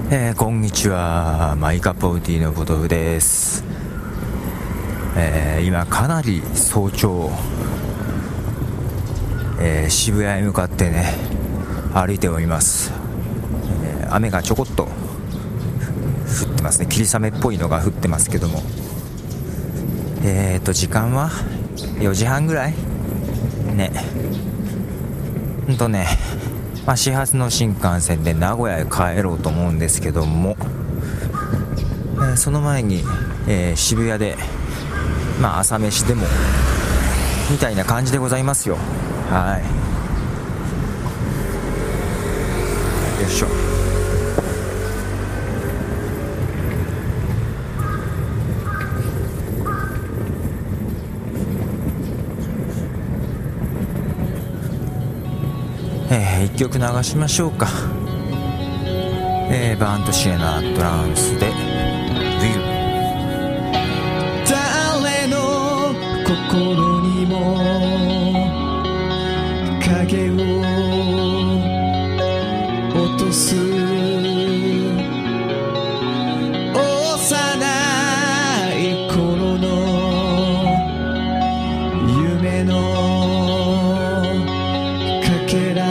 こんにちは、マイカポーティーのポトフです。今かなり早朝、渋谷へ向かってね歩いております。雨がちょこっと降ってますね。霧雨っぽいのが降ってますけども、時間は4時半ぐらいね。始発の新幹線で名古屋へ帰ろうと思うんですけども、その前に、渋谷で朝飯でもみたいな感じでございますよ。はい、よいしょ。一曲流しましょうか。バーントシエナトランスでウィル。 誰の心にも影を落とす幼い頃の夢のかけら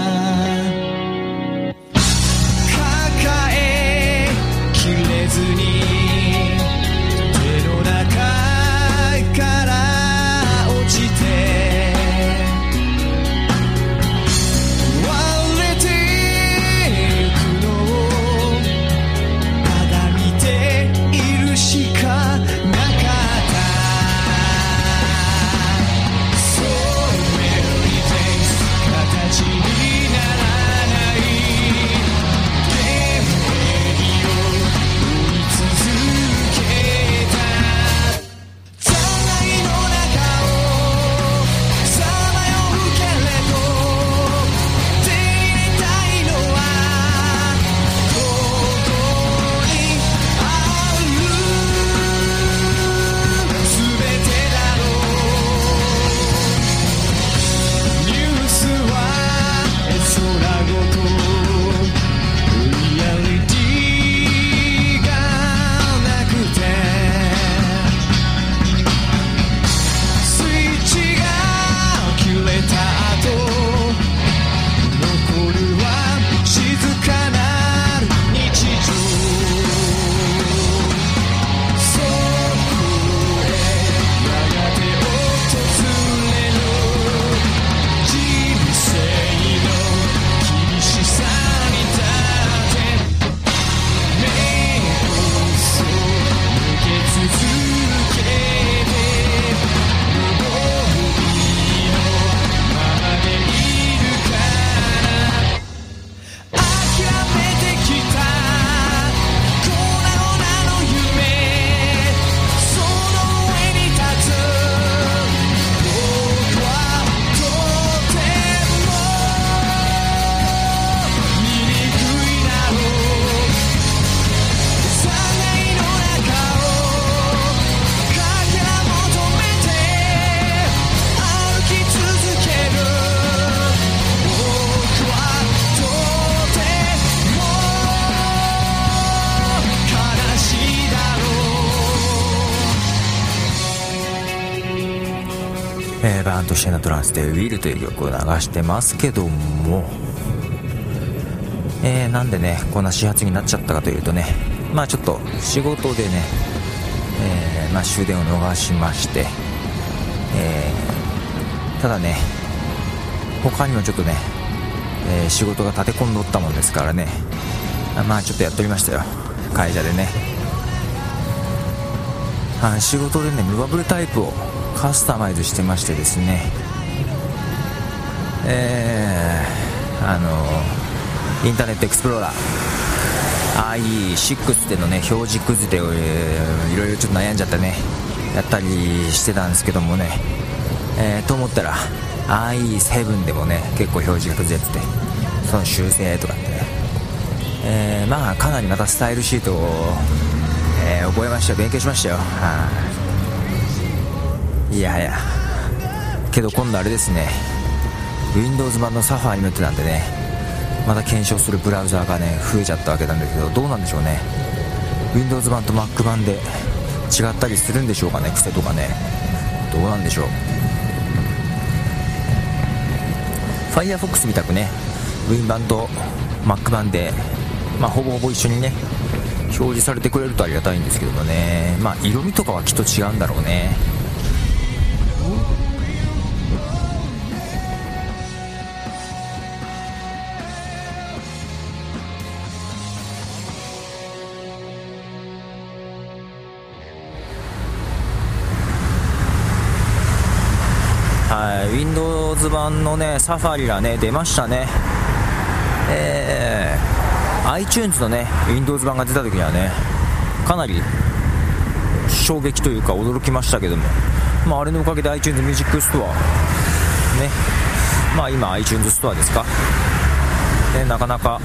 バーントシエナトランスでウィルという曲を流してますけども、なんでねこんな始発になっちゃったかというとね、ちょっと仕事でね、終電を逃しまして、ただね他にもちょっとね、仕事が立て込んどったもんですからね、ちょっとやっておりましたよ、会社でね。仕事でねムーバブルタイプをカスタマイズしてましてですね、インターネットエクスプローラー IE6 でのね表示崩れを、いろいろちょっと悩んじゃってねやったりしてたんですけどもね、と思ったら IE7 でもね結構表示が崩れてて、その修正とかってね、かなりまたスタイルシートを、覚えましたよ、勉強しましたよ。いやはやけど今度あれですね、Windows 版のサファーに乗ってたんでね、 また検証するブラウザーがね増えちゃったわけなんだけど、どうなんでしょうね。 Windows 版と Mac 版で違ったりするんでしょうかね、癖とかね。どうなんでしょう。 Firefox みたくね Win 版と Mac 版で、ほぼほぼ一緒にね表示されてくれるとありがたいんですけどもね。色味とかはきっと違うんだろうね。はい、Windows 版のねサファリがね出ましたね。iTunes のね Windows 版が出た時にはねかなり衝撃というか驚きましたけども、あれのおかげで iTunes Music Store ね、今 iTunes Store ですかね、なかなか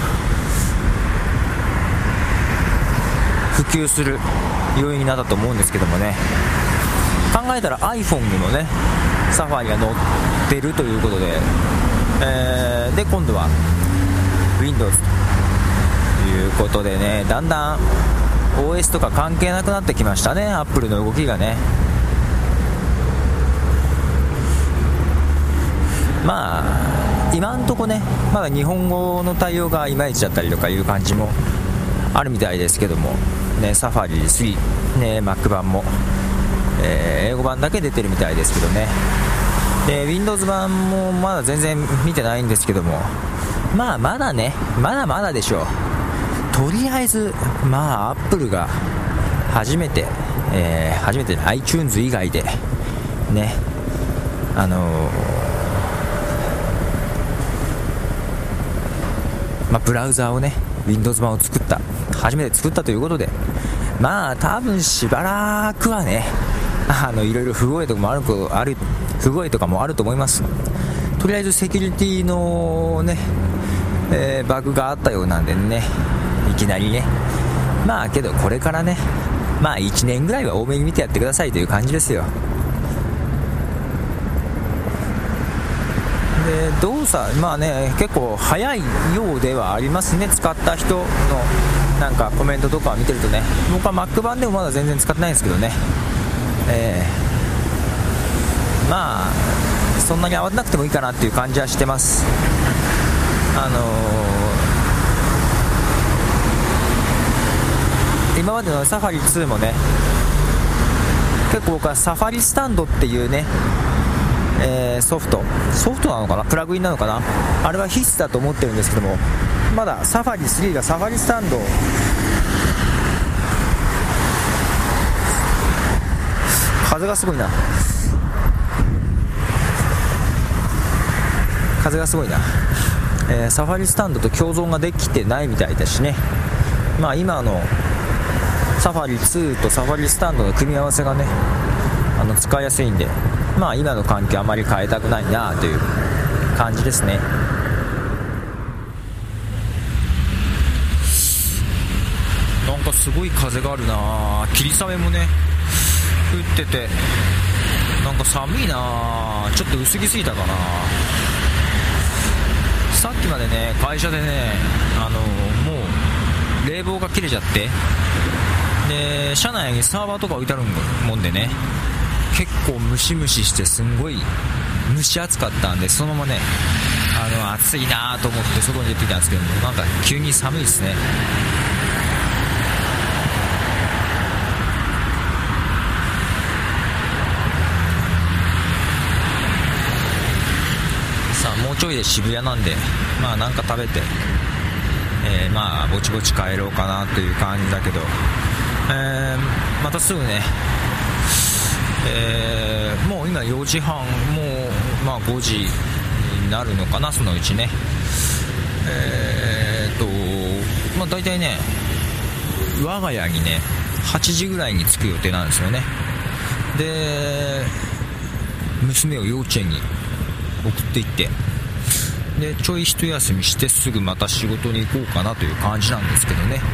普及する要因になったと思うんですけどもね。考えたら iPhone にもねサファリが載ってるということで、で今度は Windows ということでね、だんだん OS とか関係なくなってきましたね、Apple の動きがね。今んとこねまだ日本語の対応がいまいちだったりとかいう感じもあるみたいですけどもね、サファリ3ね Mac 版も英語版だけ出てるみたいですけどね。で Windows 版もまだ全然見てないんですけども、まだねまだでしょう。とりあえずApple が初めて iTunes 以外でねブラウザーをね Windows 版を初めて作ったということで、多分しばらくはねいろいろ不具合とかもあると思います。とりあえずセキュリティのね、バグがあったようなんでね、いきなりねけどこれからね1年ぐらいは多めに見てやってくださいという感じですよ。で動作結構早いようではありますね。使った人のなんかコメントとか見てるとね、僕は Mac 版でもまだ全然使ってないんですけどね、そんなに慌てなくてもいいかなっていう感じはしてます。今までのサファリ2もね結構僕はサファリスタンドっていうね、ソフトなのかな、プラグインなのかな、あれは必須だと思ってるんですけども、まだサファリ3がサファリスタンド風がすごいなサファリスタンドと共存ができてないみたいだしね。今のサファリ2とサファリスタンドの組み合わせがね使いやすいんで、今の環境あまり変えたくないなという感じですね。なんかすごい風があるな、霧雨もね降ってて、なんか寒いな、ちょっと薄着すぎたかな。さっきまでね会社でねもう冷房が切れちゃって、で車内にサーバーとか置いてあるもんでね、結構ムシムシしてすんごい蒸し暑かったんで、そのままね暑いなと思って外に出てきたんですけども、なんか急に寒いですね。さあもうちょいで渋谷なんでなんか食べて、ぼちぼち帰ろうかなという感じだけど、またすぐねもう今4時半、もう5時になるのかな、そのうちね。だいたいね我が家にね8時ぐらいに着く予定なんですよね。で娘を幼稚園に送っていって、でちょい一休みしてすぐまた仕事に行こうかなという感じなんですけどね。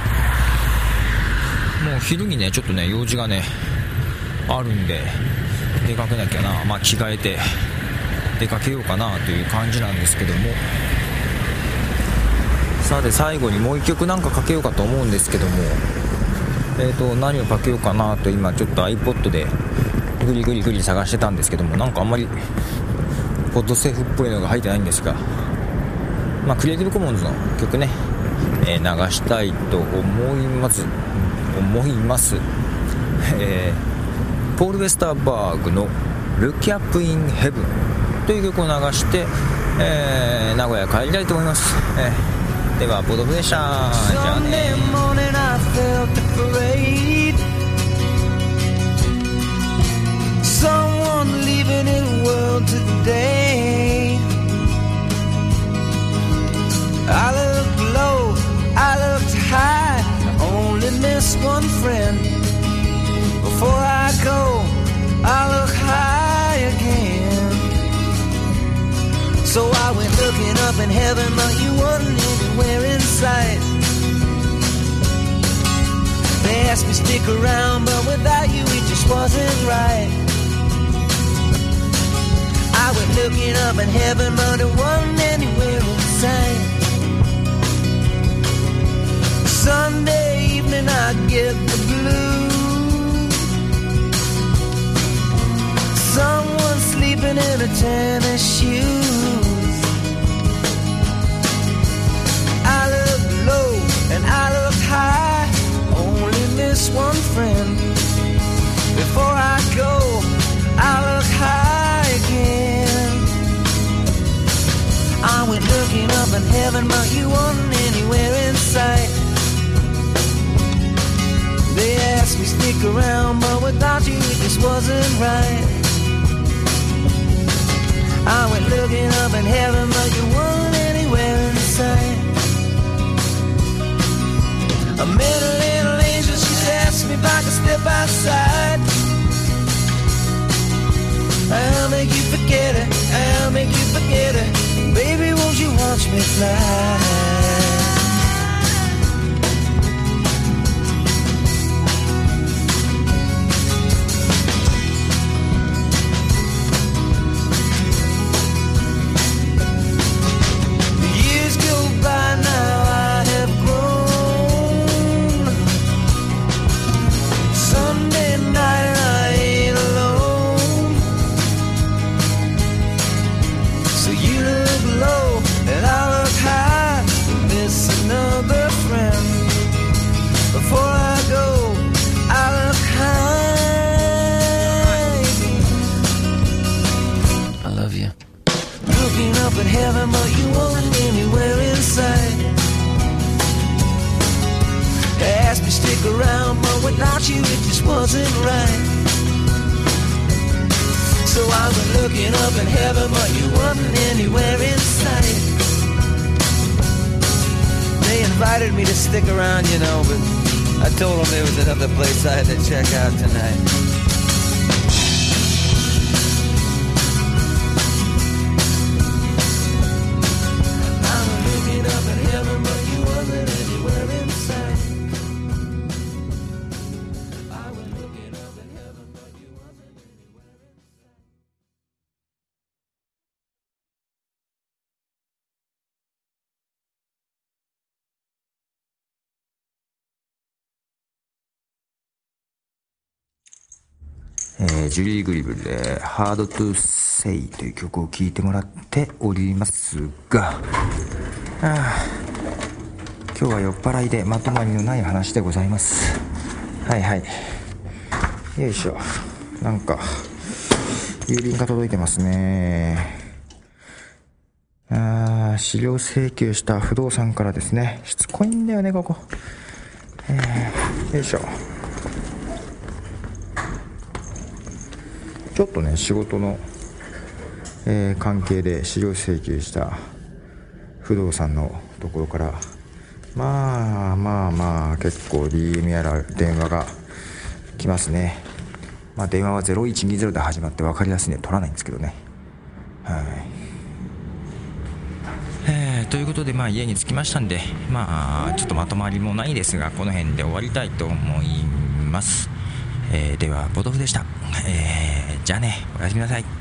もう昼にねちょっとね用事がねあるんで出かけなきゃな、着替えて出かけようかなという感じなんですけども、 さて最後にもう一曲なんかかけようかと思うんですけども、何をかけようかなと今ちょっと iPod でグリグリ探してたんですけども、なんかあんまりポッドセーフっぽいのが入ってないんですが、クリエイティブコモンズの曲ね、流したいと思いますポール・ウェスターバーグの Look Up in Heaven という曲を流して、名古屋帰りたいと思います。ではポドフでした。じゃあね。 Someone living in the world today. I looked low, I looked high, I only miss one friend. Before I go, I look high again. So I went looking up in heaven, but you wasn't anywhere in sight. They asked me stick around, but without you it just wasn't right. I went looking up in heaven, but it wasn't anywhere in sight. Sunday evening I get the blues. Someone sleeping in a tennis shoes. I looked low and I looked high, only miss one friend. Before I go, I look high again. I went looking up in heaven, but you weren't anywhere in sight. They asked me stick around, but without you it just wasn't right. I went looking up in heaven, but you weren't anywhere in sight. I met a little angel, she asked me if I could step outside. I'll make you forget it, I'll make you forget it. Baby, won't you watch me fly? In heaven, but you weren't anywhere in sight. They asked me stick around, but without you it just wasn't right. So I was looking up in heaven, but you weren't anywhere in sight. They invited me to stick around, you know, but I told them there was another place I had to check out tonight. ジュリー・グリブルで「Hard to Say」という曲を聴いてもらっておりますが、今日は酔っ払いでまとまりのない話でございます。はいはい、よいしょ。なんか郵便が届いてますね。資料請求した不動産からですね。しつこいんだよねここ。よいしょ。ちょっとね仕事の、関係で資料請求した不動産のところからまあ結構 DM やら電話が来ますね。電話は0120で始まって分かりやすいんで取らないんですけどね。はい、ということで家に着きましたんでちょっとまとまりもないですがこの辺で終わりたいと思います。ではポトフでした。じゃあね、おやすみなさい。